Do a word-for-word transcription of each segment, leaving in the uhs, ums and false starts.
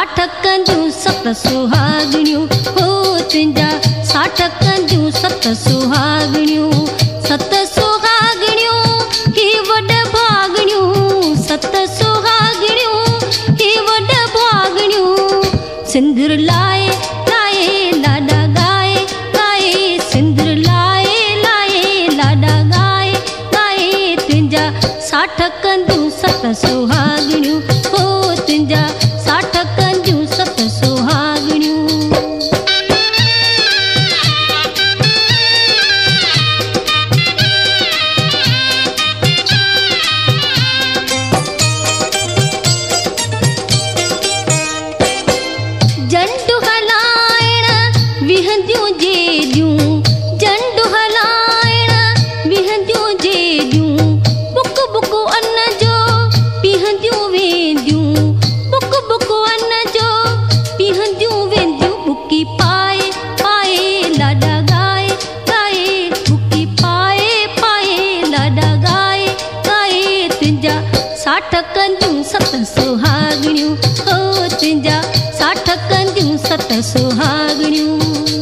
साठ कंदियूं सत सुहागणियूं हो तुंहिंजा साठ कंदियूं सत सुहागणियूं सत सुहागणियूं ही वॾ भागणियूं सत सुहागणियूं ही वॾ भागणियूं सिंदूर लाए लाए लाॾा गाए गाए सिंदूर लाए लाए लाॾा गाए गाए तुंहिंजा साठ कंदियूं सत सुहागणियूं हो तुंहिंजा साठ कंदियूं सत सुहागणियूं झंडू हलाइण विहंदियूं जेदियूं झंडू हलाइण विहंदियूं जेदियूं बुक बुक अन जो पीहंदियूं वेंदियूं बुक बुक अन जो पीहंदियूं वेंदियूं बुकी पाए पाए लाॾा गाए गाए बुकी पाए पाए लाॾा गाए गाए तुंहिंजा साठ कंदियूं सत सुहागणियूं हो तुंहिंजा साठ कंदियूं सत सुहागणियूं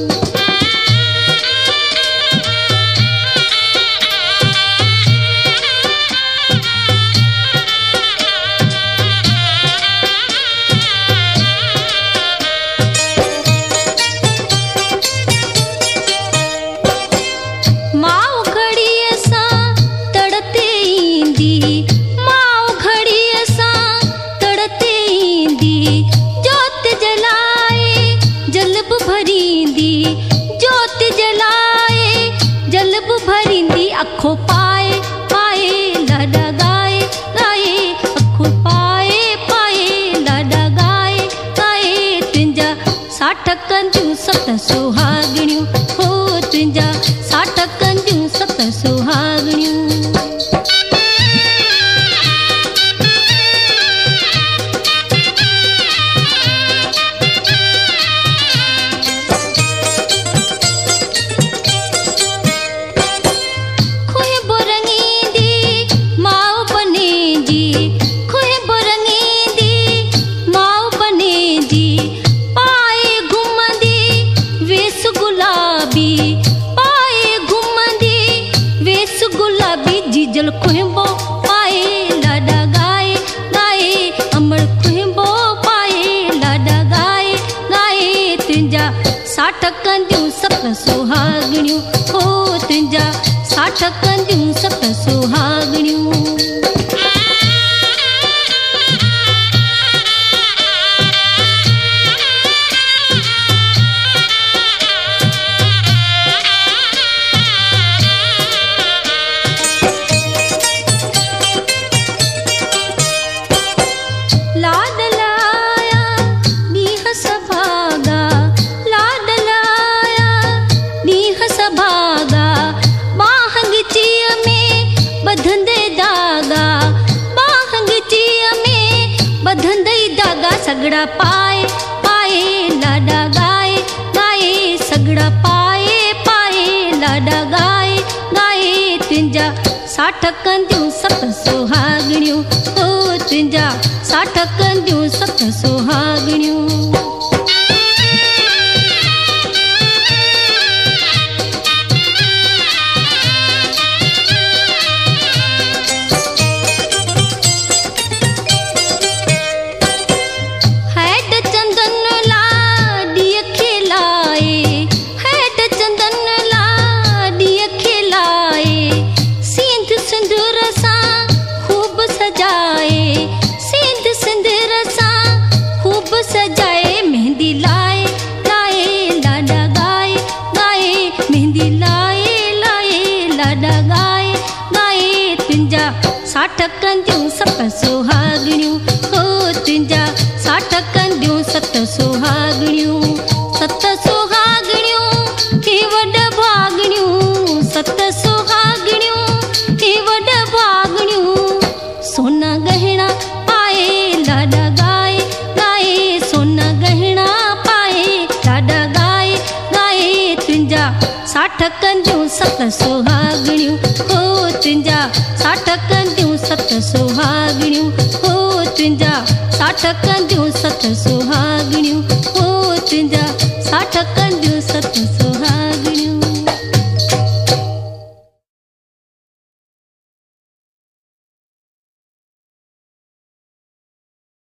माओ घड़ीअ सां तड़ते ईंदी माओ घड़ीअ सां तड़ते ईंदी जोत जलाए जलब भरींदी जोत जलाए जलब भरींदी अखो पाए पाए लाॾा गाए गाए अखो पाए पाए लाॾा गाए गाए तुंहिंजा साठ कंदियूं सत सुहागणियूं हो तुंहिंजा साठ कंदियूं सत सुहागणियूं जीजल खुंबो पाए लाॾा गाए गाए अमड़ खुंबो पाए लाॾा गाए गाए तुंहिंजा साठ कंदियूं सत सुहागणियूं हो तुंहिंजा साठ कंदियूं सत सुहागणियूं लाॾ लाया ॾींहं सभागा लाॾ लाया ॾींहं सभागा बाहंगचीअ में ॿधंदे दागा बाहंगचीअ में ॿधंदे दागा सगड़ा पाए पाए लाॾा गाए गाए सगड़ा पाए पाए लाॾा गाए गाए तुंहिंजा साठ कंदियूं सत सुहागणियूं हो तुंहिंजा साठ कंदियूं सत सुहागणियूं हैड चंदन ला ॾींहं खिलाए हैड चंदन ला ॾींहं खिलाए सींध सिंदूर सां खूब सजाए सींध सिंदूर सां खूब सजाए मेहंदी लाए लाए लाॾा गाए गाए मेहंदी लाए लाए लाॾा गाए गाए तुंहिंजा साठ कंदियूं सत सुहागणियूं हो तुंहिंजा साठ कंदियूं सत सुहागणियूं सत सुहागणियूं ही वॾ भागणियूं सत सुहागणियूं ही वॾ भागणियूं सोना गहना पाए लाॾा गाए गाए सोना गहना पाए लाॾा गाए गाए तुंहिंजा साठ कंदियूं सत सुहागणियूं हो तुंहिंजा साठ कंदियूं सत सुहागणियूं हो तुंहिंजा साठ कंदियूं सत सुहागणियूं हो तुंहिंजा साठ कंदियूं सत